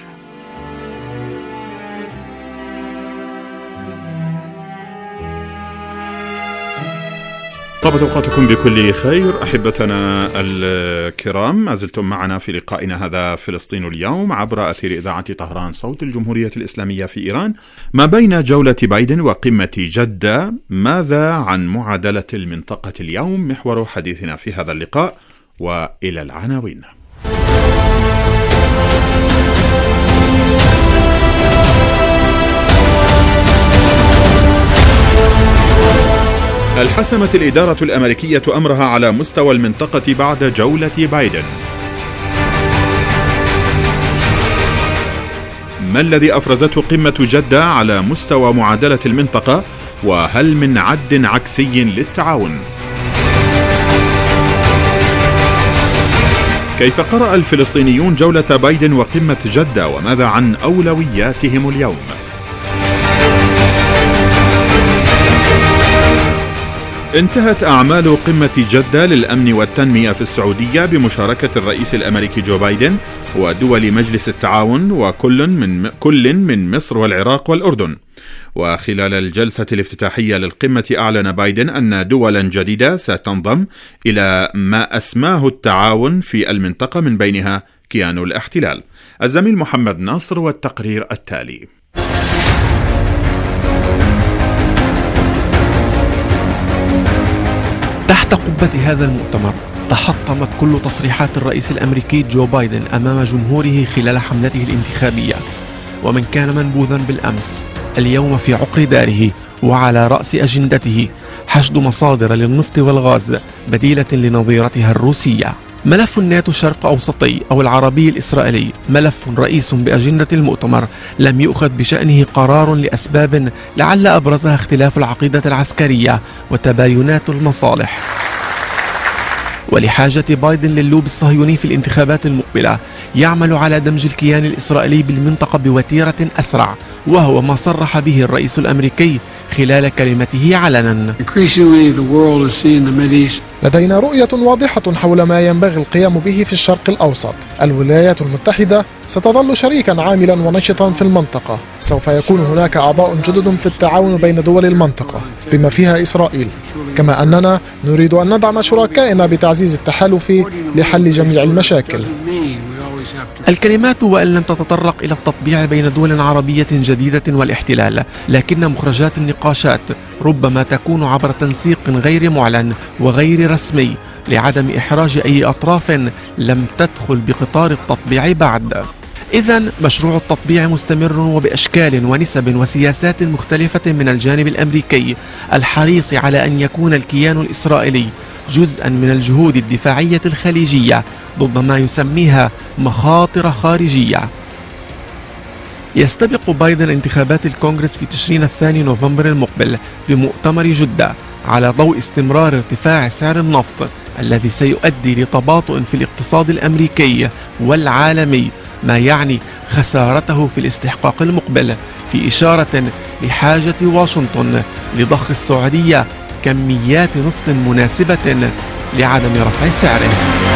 طابت أوقاتكم بكل خير أحبتنا الكرام، ما زلتم معنا في لقائنا هذا فلسطين اليوم عبر أثير إذاعة طهران صوت الجمهورية الإسلامية في إيران. ما بين جولة بايدن وقمة جدة، ماذا عن معادلة المنطقة اليوم؟ محور حديثنا في هذا اللقاء، وإلى العناوين. هل حسمت الإدارة الأمريكية أمرها على مستوى المنطقة بعد جولة بايدن؟ ما الذي أفرزته قمة جدة على مستوى معادلة المنطقة؟ وهل من عد عكسي للتعاون؟ كيف قرأ الفلسطينيون جولة بايدن وقمة جدة؟ وماذا عن أولوياتهم اليوم؟ انتهت أعمال قمة جدة للأمن والتنمية في السعودية بمشاركة الرئيس الأمريكي جو بايدن ودول مجلس التعاون وكل من مصر والعراق والأردن. وخلال الجلسة الافتتاحية للقمة أعلن بايدن أن دولا جديدة ستنضم إلى ما أسماه التعاون في المنطقة، من بينها كيان الاحتلال. الزميل محمد ناصر والتقرير التالي. تحت قبة هذا المؤتمر تحطمت كل تصريحات الرئيس الأمريكي جو بايدن أمام جمهوره خلال حملته الانتخابية، ومن كان منبوذا بالأمس اليوم في عقر داره وعلى رأس أجندته حشد مصادر للنفط والغاز بديلة لنظيرتها الروسية. ملف الناتو الشرق أوسطي أو العربي الإسرائيلي ملف رئيس بأجندة المؤتمر لم يؤخذ بشأنه قرار لأسباب لعل أبرزها اختلاف العقيدة العسكرية وتباينات المصالح. ولحاجة بايدن للوب الصهيوني في الانتخابات المقبلة يعمل على دمج الكيان الإسرائيلي بالمنطقة بوتيرة أسرع، وهو ما صرح به الرئيس الأمريكي خلال كلمته علنا. لدينا رؤية واضحة حول ما ينبغي القيام به في الشرق الأوسط. الولايات المتحدة ستظل شريكا عاملا ونشطا في المنطقة. سوف يكون هناك أعضاء جدد في التعاون بين دول المنطقة بما فيها إسرائيل، كما أننا نريد أن ندعم شركائنا بتعزيز التحالف لحل جميع المشاكل. الكلمات وإن لم تتطرق إلى التطبيع بين دول عربية جديدة والاحتلال، لكن مخرجات النقاشات ربما تكون عبر تنسيق غير معلن وغير رسمي لعدم إحراج أي أطراف لم تدخل بقطار التطبيع بعد. إذن مشروع التطبيع مستمر وبأشكال ونسب وسياسات مختلفة من الجانب الأمريكي الحريص على أن يكون الكيان الإسرائيلي جزءا من الجهود الدفاعية الخليجية ضد ما يسميها مخاطر خارجية. يستبق بايدن انتخابات الكونغرس في تشرين الثاني نوفمبر المقبل بمؤتمر جدة على ضوء استمرار ارتفاع سعر النفط الذي سيؤدي لتباطؤ في الاقتصاد الأمريكي والعالمي، ما يعني خسارته في الاستحقاق المقبل، في إشارة لحاجة واشنطن لضخ السعودية كميات نفط مناسبة لعدم رفع سعره.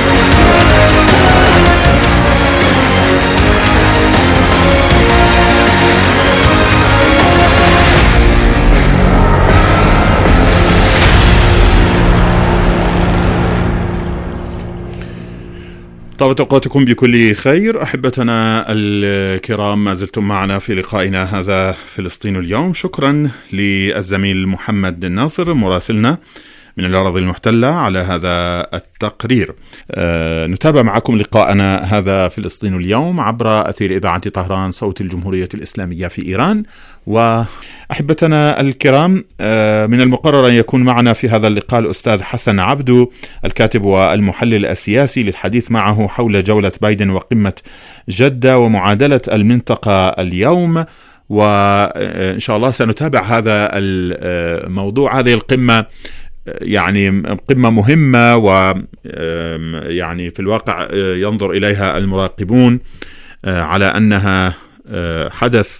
طابت أوقاتكم بكل خير أحبتنا الكرام، ما زلتم معنا في لقائنا هذا فلسطين اليوم. شكرا للزميل محمد الناصر مراسلنا من الأراضي المحتلة على هذا التقرير. نتابع معكم لقاءنا هذا فلسطين اليوم عبر أثير إذاعة طهران صوت الجمهورية الإسلامية في إيران. وأحبتنا الكرام، من المقرر أن يكون معنا في هذا اللقاء الأستاذ حسن عبدو الكاتب والمحلل السياسي للحديث معه حول جولة بايدن وقمة جدة ومعادلة المنطقة اليوم. وإن شاء الله سنتابع هذا الموضوع. هذه القمة يعني قمة مهمة، ويعني في الواقع ينظر إليها المراقبون على أنها حدث.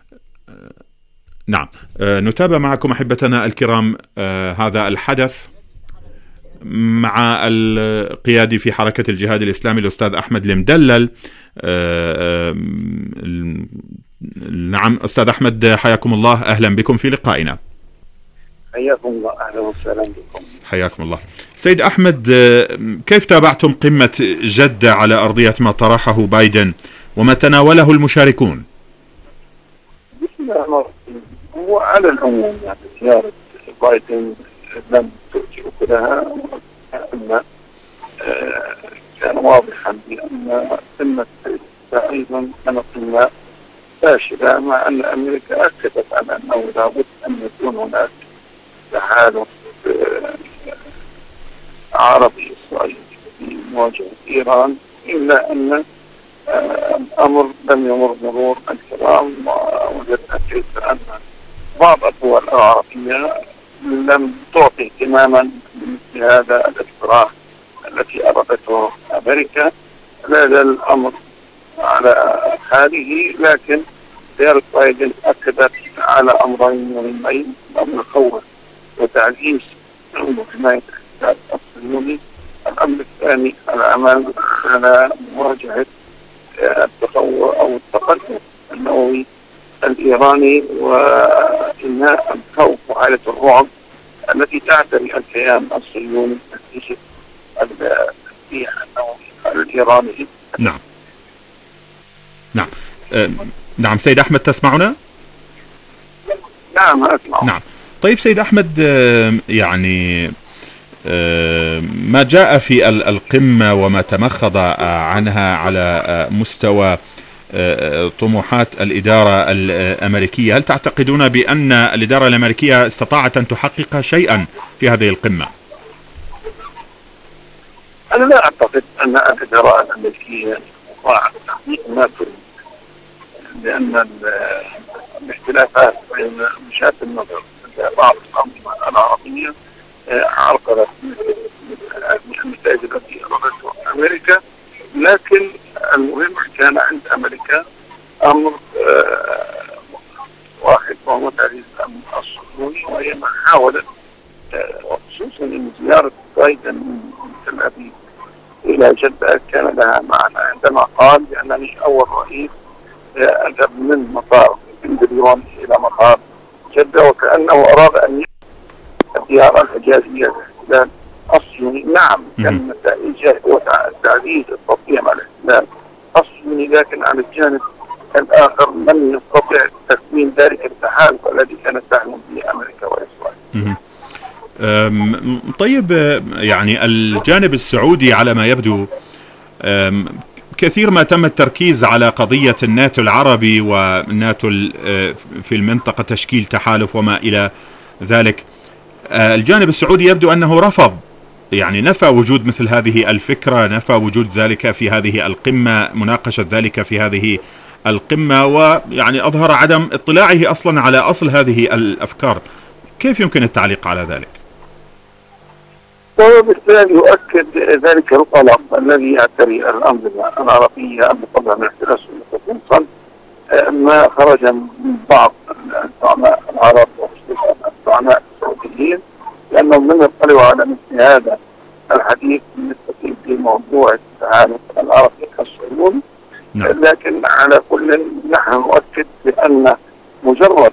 نعم، نتابع معكم أحبتنا الكرام هذا الحدث مع القيادي في حركة الجهاد الإسلامي الأستاذ أحمد المدلل. نعم أستاذ أحمد، حياكم الله، أهلا بكم في لقائنا. حياكم الله، أهلا وسهلا بكم. حياكم الله. سيد أحمد، كيف تابعتم قمة جدة على أرضية ما طرحه بايدن وما تناوله المشاركون؟ بسم الله الرحمن الرحيم. وعلى العموم يعني زيارة بايدن لم تؤتي أكلها، أن كان واضحا بأن قمة أيضا كانت قمة فاشلة، مع أن أمريكا أكدت على أنه لابد أن يكون هناك تحالف عربي إسرائيلي في مواجهة إيران، إلا أن الأمر لم يمر مرور الكرام. ووجدنا كيف أن بعض الدول العربية لم تعطي اهتماما لمثل هذا الاقتراح التي أرادته أمريكا. لا زال الأمر على حاله، لكن زيارة بايدن أكدت على أمرين مهمين: الأمر الأول وتعزيز حماية الاحتلال الصهيوني، الأمر الثاني العمل على مواجهة التطور أو التقدم النووي الإيراني وإنهاء الخوف وحالة الرعب التي تعتري الكيان الصهيوني نتيجة التسليح النووي الإيراني. نعم نعم نعم. سيد أحمد تسمعنا؟ نعم أسمع. نعم. طيب سيد أحمد، يعني ما جاء في القمة وما تمخض عنها على مستوى طموحات الإدارة الأمريكية، هل تعتقدون بأن الإدارة الأمريكية استطاعت أن تحقق شيئا في هذه القمة؟ أنا لا أعتقد أن الإدارة الأمريكية استطاعت تحقيق ما تريد، لأن الاختلافات بين وجهات النظر عند بعض الأنظمة العربية عرقلت النتائج التي أرادتها أمريكا. لكن المهم كان عند أمريكا أمر واحد، وهو تعزيز الأمن الصهيوني، وهي محاولة وخصوصا أن زيارة بايدن من تل أبيب إلى جدة كان لها معنى، عندما قال بأنني أول رئيس أذهب من مطار بن غوريون إلى مطار جدة، وكأنه أراد أن يحقق الزيارة الحجازية للاحتلال الصهيوني. نعم كان نتائجها وتعزيز التطبيع مع الاحتلال الصهيوني، لكن على الجانب الآخر لم يستطع تكوين ذلك التحالف الذي كانت تحلم به أمريكا وإسرائيل. طيب، يعني الجانب السعودي على ما يبدو كثير ما تم التركيز على قضية الناتو العربي والناتو في المنطقة، تشكيل تحالف وما إلى ذلك. الجانب السعودي يبدو أنه رفض، يعني نفى وجود مثل هذه الفكرة، نفى وجود ذلك في هذه القمة، مناقشة ذلك في هذه القمة، ويعني أظهر عدم اطلاعه أصلا على أصل هذه الأفكار. كيف يمكن التعليق على ذلك؟ وبالتالي يؤكد ذلك الطلب الذي يعتري الأنظمة العربية المطلعة من الاحتلال الصهيوني، خصوصا ما خرج من بعض الزعماء العرب وخصوصا الزعماء السعوديين، لأنهم لم يطلعوا على مثل هذا الحديث بالنسبة لموضوع التحالف العربي الصهيوني. لكن على كل نحن نؤكد بأن مجرد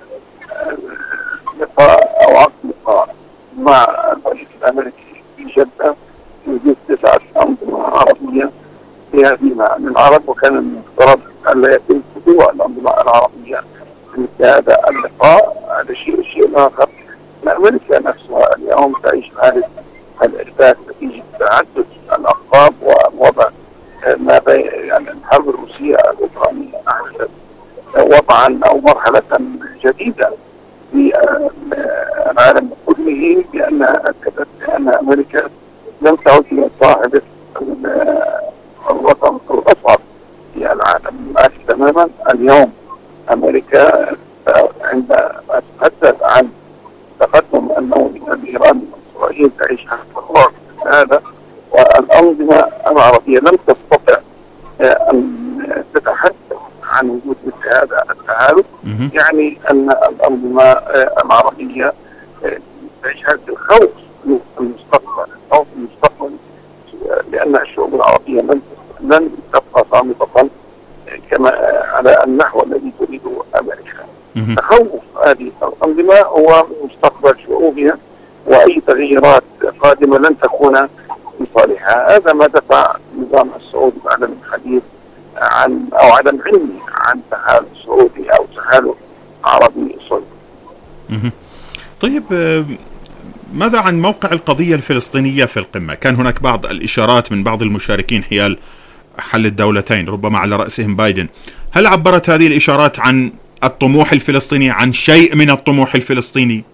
لقاء أو عقد لقاء مع الرئيس الأمريكي في جدة يوجد 9 أنظمة عربية فيها دينا للعرب، وكان المفترض ألا يتم خضوع الأنظمة العربية مثل هذا اللقاء. هذا الشيء الآخر، أمريكا نفسها اليوم تعيش حالة الإرباك نتيجة تعدد الأقطاب ووضع ما بين، يعني الحرب الروسية الأوكرانية أحدثت وضعا أو مرحلة جديدة في العالم كله، بأنها أكدت بأن أمريكا لم تعد هي صاحبة الوطن الأصعب في العالم. تماما اليوم أمريكا عندما تتحدث عن تقدم النووي الإيراني وإسرائيل تعيش حالة هذا، والأنظمة العربية لم تستطع أن تتحدث عن وجود مثل هذا التحالف، يعني أن الأنظمة العربية تعيش هذا الخوف من المستقبل، الخوف من المستقبل، لأن الشعوب العربية لن تبقى صامتة كما على النحو الذي تريده أمريكا. تخوف هذه الأنظمة هو مستقبل شعوبها، وأي تغييرات قادمة لن تكون لصالحها. هذا ما دفع النظام السعودي بعدم الحديث عن أو عدم علمي عن تحالف سعودي أو تحالف عربي صلب. طيب، ماذا عن موقع القضية الفلسطينية في القمة؟ كان هناك بعض الإشارات من بعض المشاركين حيال حل الدولتين، ربما على رأسهم بايدن. هل عبرت هذه الإشارات عن الطموح الفلسطيني، عن شيء من الطموح الفلسطيني؟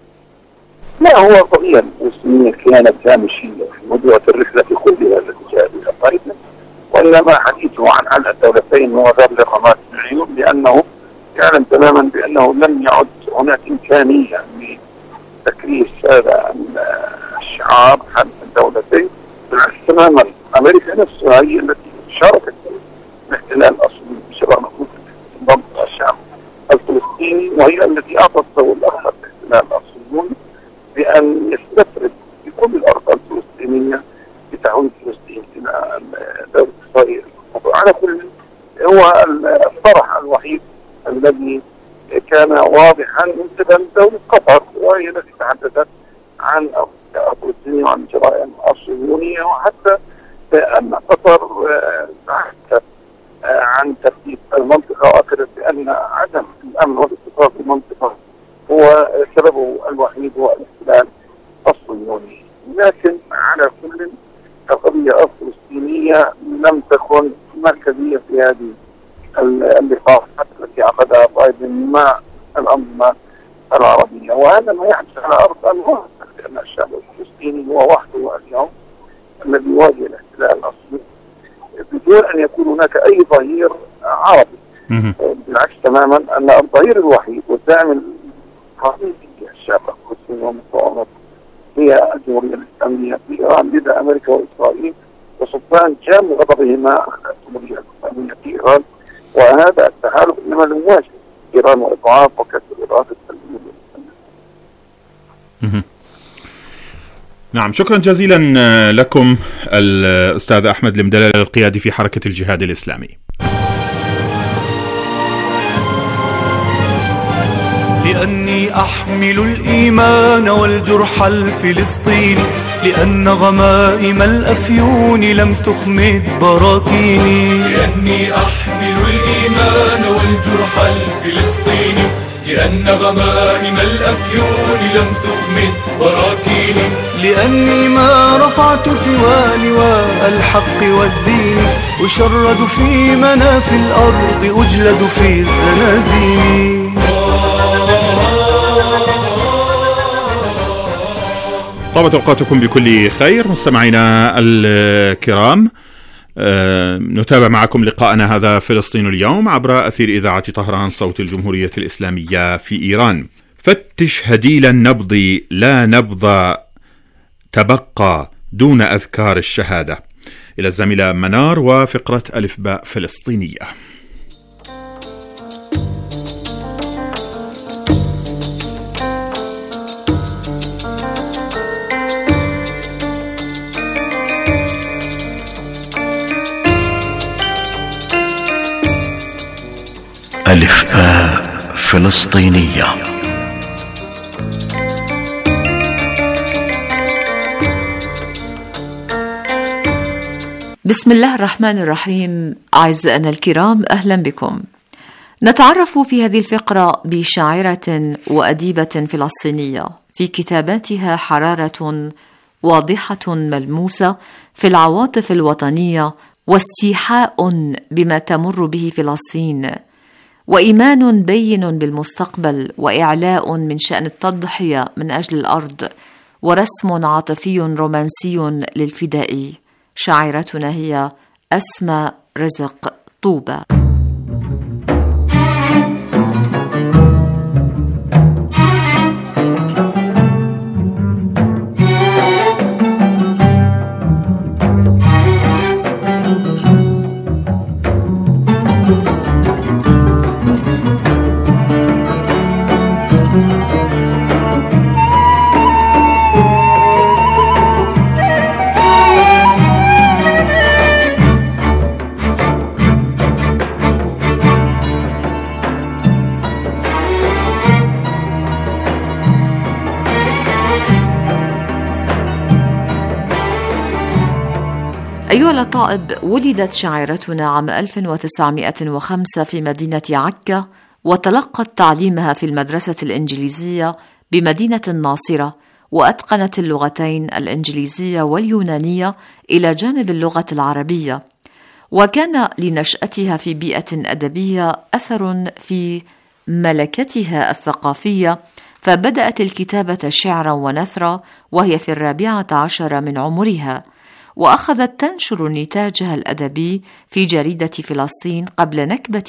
لا، هو القضية الفلسطينية كانت هامشية في موضوع الرحلة كلها التي جاء بها بايدن، وإنما حديثه عن حل الدولتين هو غير لقمات العيون، لأنه يعلم تماما بأنه لم يعد هناك إمكانية لتكريس هذا الشعار حل الدولتين. بالعكس تماما أمريكا نفسها هي التي شاركت في الاحتلال الصهيوني بشراء نفوذ ضد الشعب الفلسطيني، وهي التي أعطت الضوء الأخضر للاحتلال الصهيوني بأن يستفرد بكل الأرض الفلسطينية بتحويل فلسطين إلى دولة إسرائيل. على كل هو الطرح الوحيد الذي كان واضحا من قبل دولة قطر، وهي التي تحدثت عن فلسطين وعن الجرائم الصهيونية، وحتى أن قطر تحدثت عن ترتيب المنطقة، وأكدت بأن عدم الأمن والاستقرار في المنطقة هو سببه الوحيد هو الاحتلال الصهيوني. لكن على كل القضية الفلسطينية لم تكن مركزية في هذه اللقاءات التي عقدها بايدن مع الأنظمة العربية، وهذا ما يحدث على أرض الواقع، لأن الشعب الفلسطيني هو وحده اليوم الذي يواجه الاحتلال الاحتلال الاصلي بدون ان يكون هناك اي ظهير عربي. بالعكس تماما، ان الظهير الوحيد والداعم الحقيقي للشعب الفلسطيني والمقاومة هي الجمهورية الإسلامية في إيران، لدى أمريكا وإسرائيل وسلطان جام غضبهما على الجمهورية الإسلامية في إيران، وهذا التحالف إنما لمواجهة إيران وإضعاف وكسر إرادة الجمهورية الإسلامية. نعم، شكرا جزيلا لكم الأستاذ أحمد المدلل القيادي في حركة الجهاد الإسلامي. لأني أحمل الإيمان والجرح الفلسطيني، لأن غمائم الأفيون لم تخمد براكيني. لأني أحمل الإيمان والجرح الفلسطيني، لأن غمائم الأفيون لم تخمد براكيني. لأني ما رفعت سوى لواء الحق والدين، أشرد في مناف الأرض، أجلد في الزنازين. طابت أوقاتكم بكل خير مستمعينا الكرام. نتابع معكم لقاءنا هذا فلسطين اليوم عبر أثير إذاعة طهران صوت الجمهورية الإسلامية في إيران. فتش هديل النبض، لا نبض تبقى دون أذكار الشهادة. إلى الزميلة منار وفقرة ألف باء فلسطينية. ألف باء فلسطينية. بسم الله الرحمن الرحيم. أعزائنا الكرام، أهلا بكم. نتعرف في هذه الفقرة بشاعرة وأديبة فلسطينية في كتاباتها حرارة واضحة ملموسة في العواطف الوطنية، واستيحاء بما تمر به فلسطين، وإيمان بين بالمستقبل، وإعلاء من شأن التضحية من أجل الأرض، ورسم عاطفي رومانسي للفداء. شاعرتنا هي أسماء رزق طوبة. أيها الأطائب، ولدت شاعرتنا عام 1905 في مدينة عكا، وتلقت تعليمها في المدرسة الإنجليزية بمدينة الناصرة، وأتقنت اللغتين الإنجليزية واليونانية إلى جانب اللغة العربية. وكان لنشأتها في بيئة أدبية أثر في ملكتها الثقافية، فبدأت الكتابة شعرا ونثرا وهي في 14 من عمرها، وأخذت تنشر نتاجها الأدبي في جريدة فلسطين قبل نكبة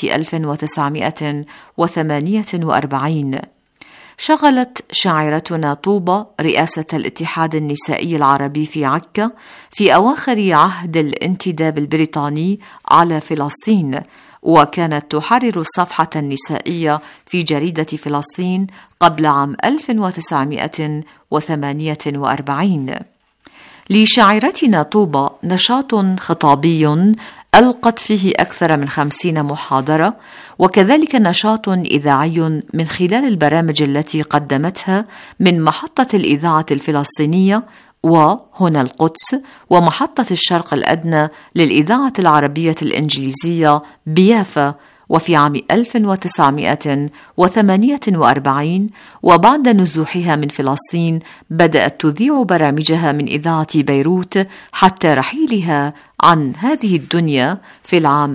1948. شغلت شاعرتنا طوبة رئاسة الاتحاد النسائي العربي في عكا في أواخر عهد الانتداب البريطاني على فلسطين، وكانت تحرر الصفحة النسائية في جريدة فلسطين قبل عام 1948. لشاعرتنا طوبة نشاط خطابي ألقت فيه أكثر من 50 محاضرة، وكذلك نشاط إذاعي من خلال البرامج التي قدمتها من محطة الإذاعة الفلسطينية وهنا القدس، ومحطة الشرق الأدنى للإذاعة العربية الإنجليزية بيافا. وفي عام 1948 وبعد نزوحها من فلسطين بدأت تذيع برامجها من إذاعة بيروت حتى رحيلها عن هذه الدنيا في العام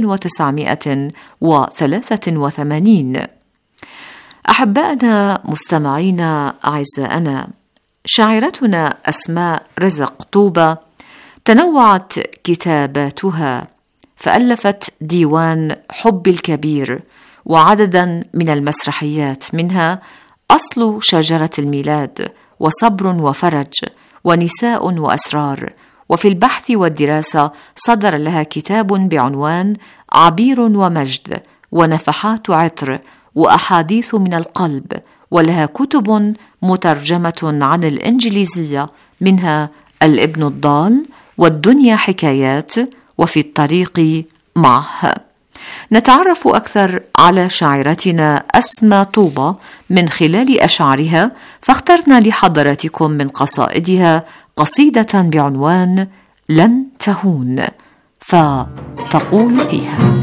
1983. أحبائنا مستمعينا أعزائنا، شاعرتنا أسماء رزق طوبة تنوعت كتاباتها، فألفت ديوان حب الكبير وعددا من المسرحيات، منها أصل شجرة الميلاد، وصبر وفرج، ونساء وأسرار. وفي البحث والدراسة صدر لها كتاب بعنوان عبير ومجد، ونفحات عطر، وأحاديث من القلب. ولها كتب مترجمة عن الإنجليزية، منها الابن الضال، والدنيا حكايات، وفي الطريق معه. نتعرف أكثر على شاعرتنا أسماء طوبة من خلال أشعارها، فاخترنا لحضراتكم من قصائدها قصيدة بعنوان لن تهون، فتقول فيها: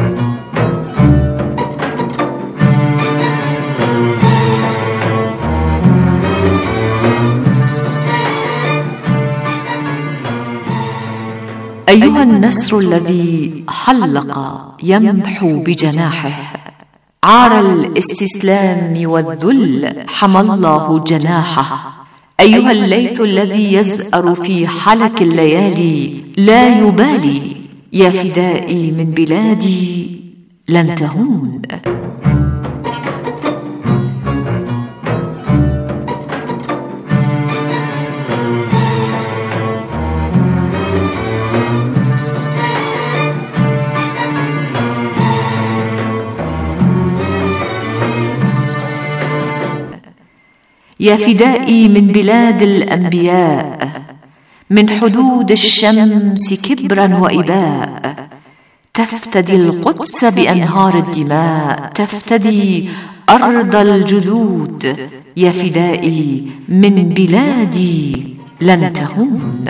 أيها النسر الذي حلق يمحو بجناحه، عار الاستسلام والذل حمى الله جناحه. أيها الليث الذي يزأر في حلك الليالي لا يبالي، يا فدائي من بلادي لن تهون. يا فدائي من بلاد الأنبياء، من حدود الشمس كبرا وإباء، تفتدي القدس بأنهار الدماء، تفتدي أرض الجدود. يا فدائي من بلادي لن تهون.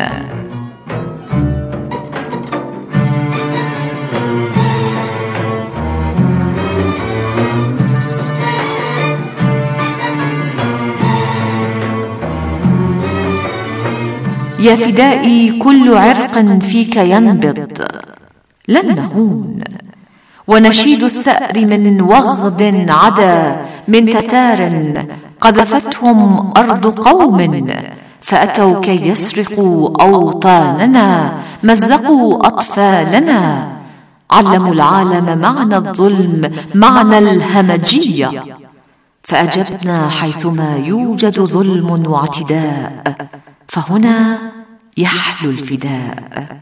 يا فدائي كل عرق فيك ينبض لن نهون. ونشيد الثأر من وغد عدا، من تتار قذفتهم أرض قوم، فأتوا كي يسرقوا أوطاننا، مزقوا أطفالنا، علموا العالم معنى الظلم، معنى الهمجية، فأجبنا حيثما يوجد ظلم واعتداء، فهنا يحلو الفداء.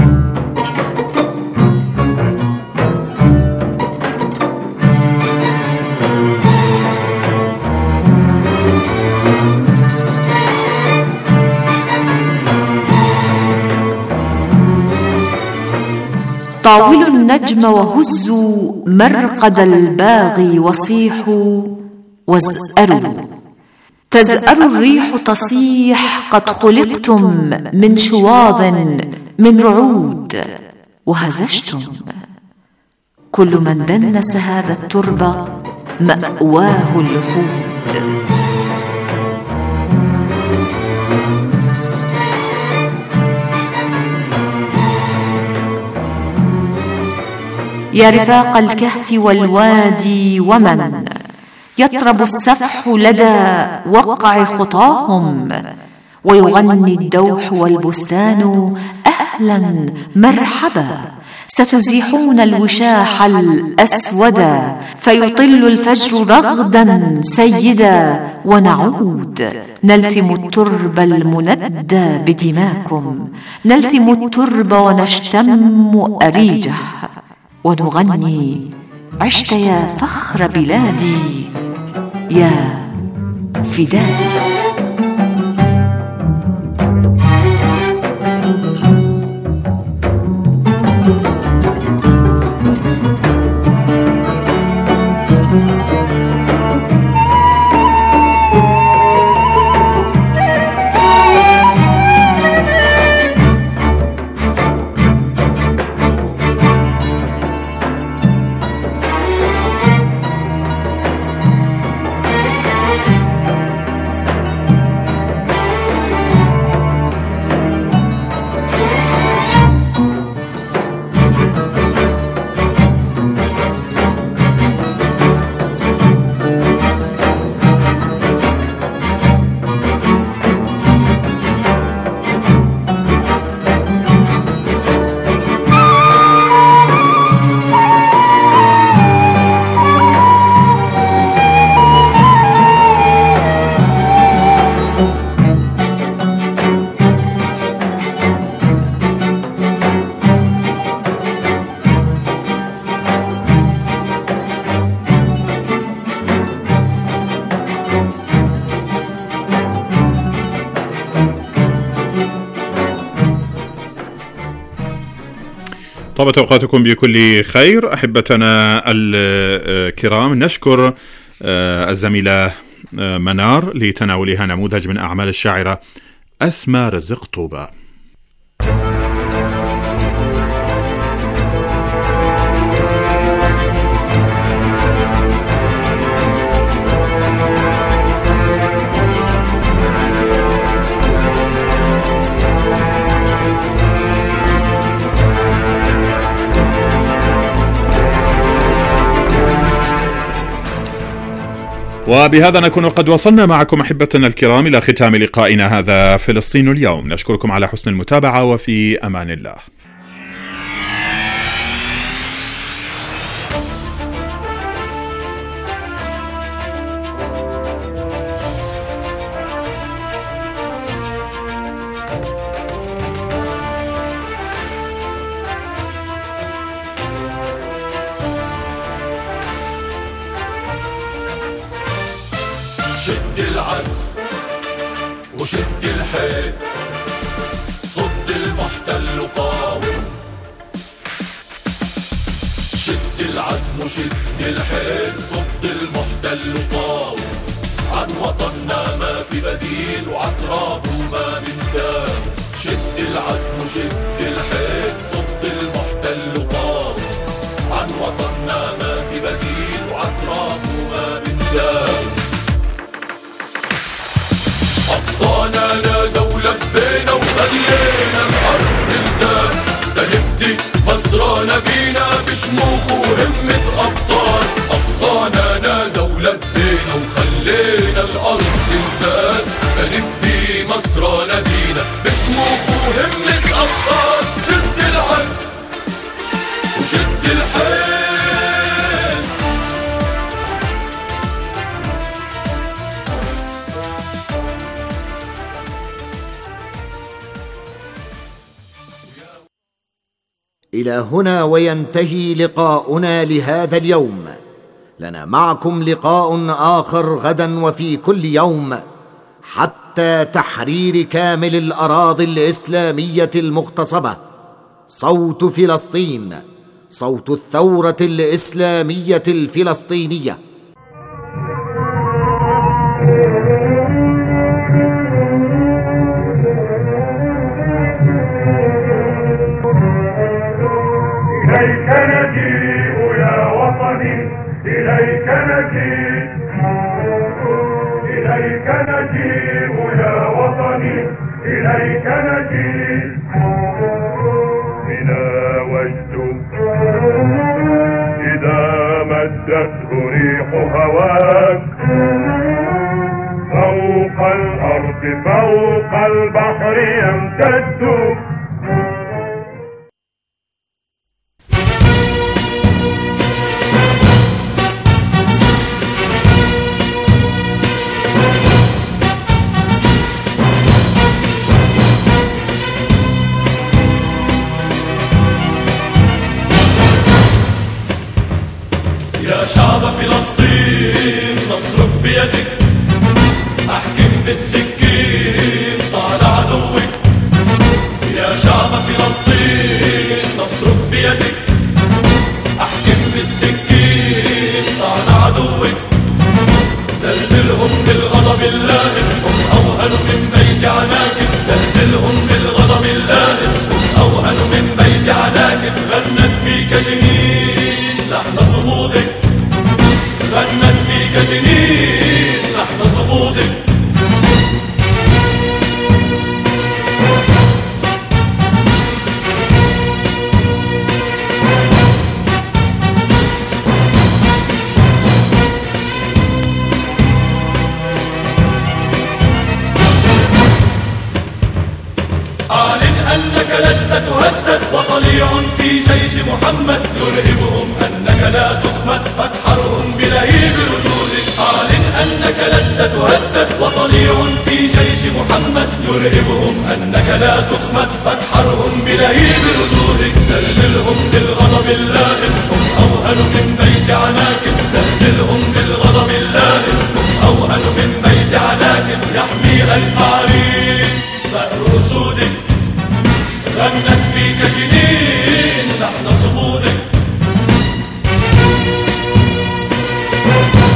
طاولوا النجم وهزوا مرقد الباغي، وصيحوا وازأروا، تزأر الريح تصيح، قد خلقتم من شواظ من رعود، وهزجتم. كل من دنس هذا التربة مأواه اللحود. يا رفاق الكهف والوادي، ومن يطرب السفح لدى وقع خطاهم، ويغني الدوح والبستان أهلا مرحبا، ستزيحون الوشاح الأسودا، فيطل الفجر رغدا سيدا، ونعود نلثم الترب المندى بدماكم، نلثم الترب ونشتم أريجه، ونغني عشت يا فخر بلادي يا فدائي. طابت أوقاتكم بكل خير. أحبتنا الكرام، نشكر الزميلة منار لتناولها نموذج من أعمال الشاعرة أسماء رزق طوبة. وبهذا نكون قد وصلنا معكم أحبتنا الكرام إلى ختام لقائنا هذا فلسطين اليوم. نشكركم على حسن المتابعة وفي أمان الله. شد العزم وشد الحيل، صد المحتل قاوم. شد العزم وشد الحيل، صد المحتل قاوم. عن وطننا ما في بديل وعن ترابه ما بنساه. شد العزم وشد الحيل، صد المحتل قاوم. عن وطننا ما في بديل وعن ترابه ما بنساه. أقصانا نادوا لبينا وخلينا الأرض زلزال. تنفدي مصرنا بينا بشموخ وهمة أبطال. أقصانا نادوا لبينا وخلينا الأرض زلزال. تنفدي مصرنا بينا بشموخ وهمة أبطال. شد العزم وشد الحيل. إلى هنا وينتهي لقاؤنا لهذا اليوم. لنا معكم لقاء آخر غدا وفي كل يوم، حتى تحرير كامل الأراضي الإسلامية المغتصبة. صوت فلسطين، صوت الثورة الإسلامية الفلسطينية. إليك نجيء يا وطني، إليك نجيء، إليك نجيء يا وطني، إليك نجيء. بنا وجد إذا مدته ريح هواك، فوق الأرض فوق البحر يمتد. يا شعب فلسطين نصرك بيدك، احكم بالسكين طال عدوك. يا شعب فلسطين نصرك بيدك، احكم بالسكين طال عدوك. زلزلهم بالغضب اللاهب، هم اوهن من بيت عناكب. زلزلهم بالغضب اللاهب، هم اوهن من بيت عناكب. غنت فيك جنين لحن صمودك، غنت فيك جنين لحن صمودك. أعلن أنك لست تهدد، وطليع في جيش محمد يرهبهم أنك لا تخمد. فاتحرهم بلهيب ردودك. أعلن أنك لست تهدد، وطليع في جيش محمد يرهبهم أنك لا تخمد. فاتحرهم بلهيب ردودك. زلزلهم بالغضب اللاهب، هم أوهن من بيت عناكب. زلزلهم بالغضب اللاهب، هم أوهن من بيت عناكب. يحمي ألف